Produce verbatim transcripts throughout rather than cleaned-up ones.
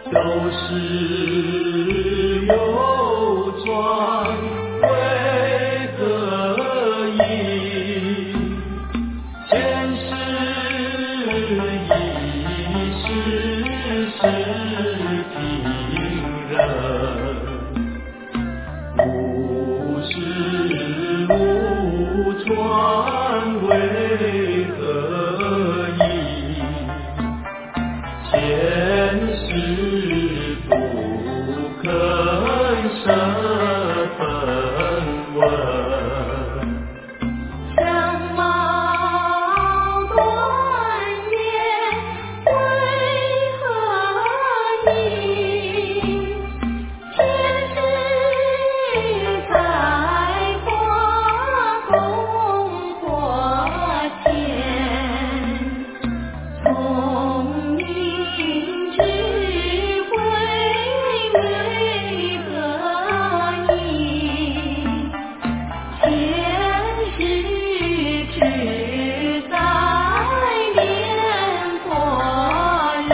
有始有终，为何意？前世已是是平人，无始无终，为何意？前世不肯舍分文， 相貌端严，为何意？前世才华功过浅，聪明智慧为何意？前世只在念佛人。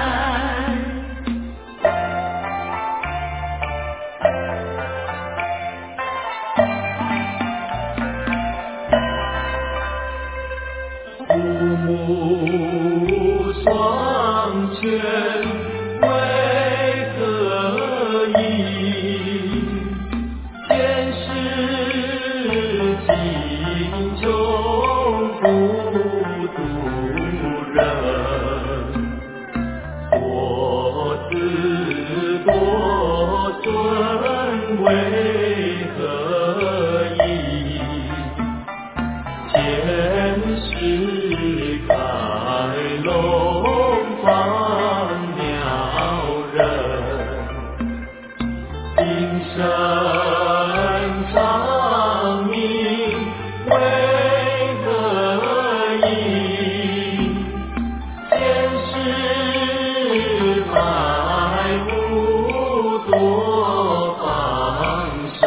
父母双全，为何意？前世尽忠不渡人，多子多孙为何意？前世开龙放鸟人，今生长命为何意？前世百无多放生，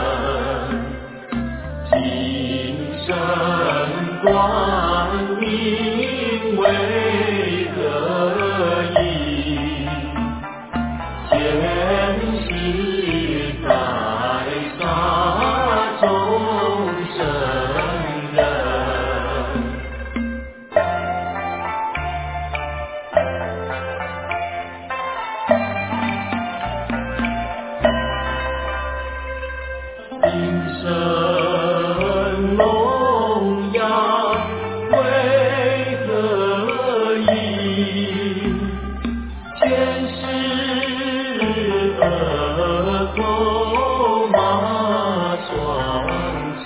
今生光明为何意？前世在杀众生人，今生聋哑为何意？前世恶口马双栖，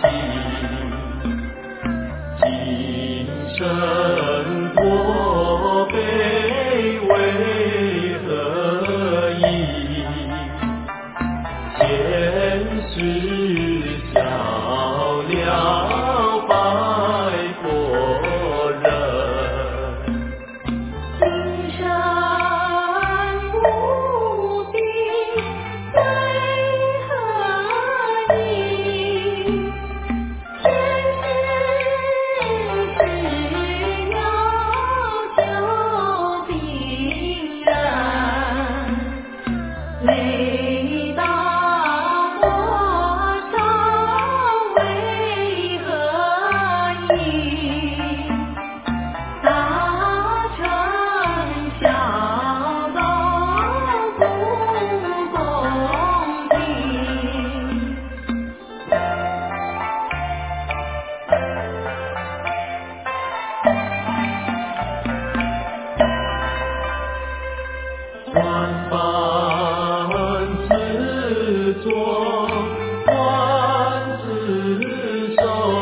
今生驼背为何意？前世笑了白佛人， 今生无病为何意？前世只要救病人，累到多少为何意？大乘小道不公平。 万般执着万自受，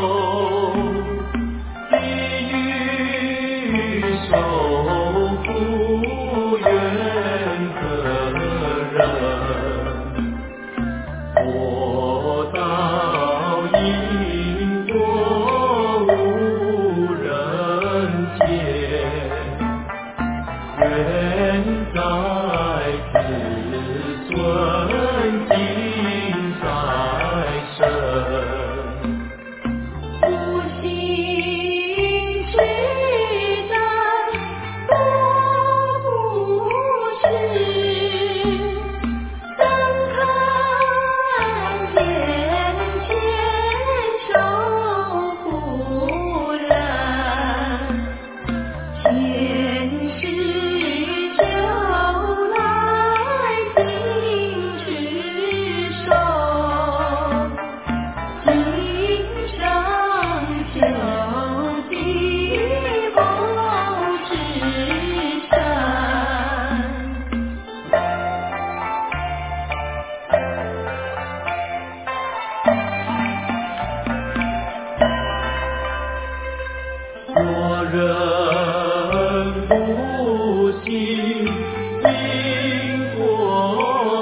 地狱受苦缘何人？佛道因果无人见，缘在此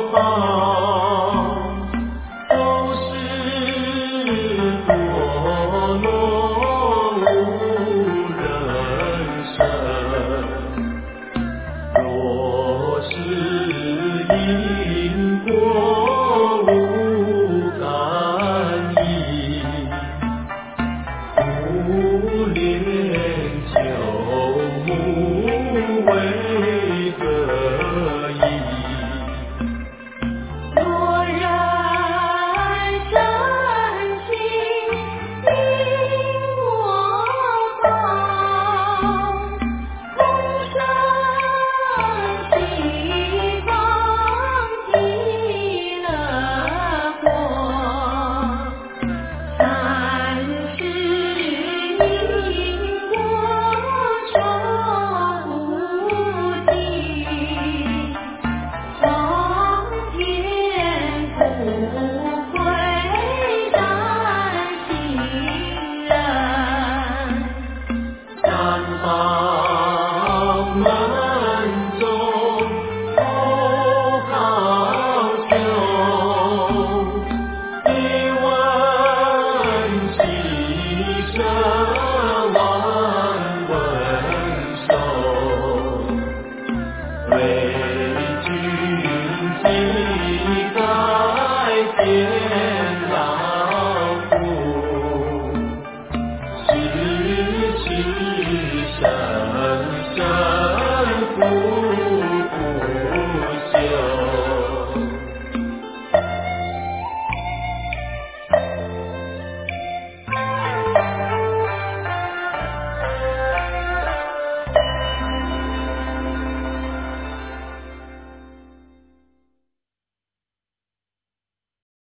好，都是堕落无人生。若是因果无感应，不恋旧母为何意？ 若人真心因我好，同生西方极乐国。三世因果说不尽，苍天不会担心人。 三宝门中不好修，一问其身万问受，为君今在天老父，是其身。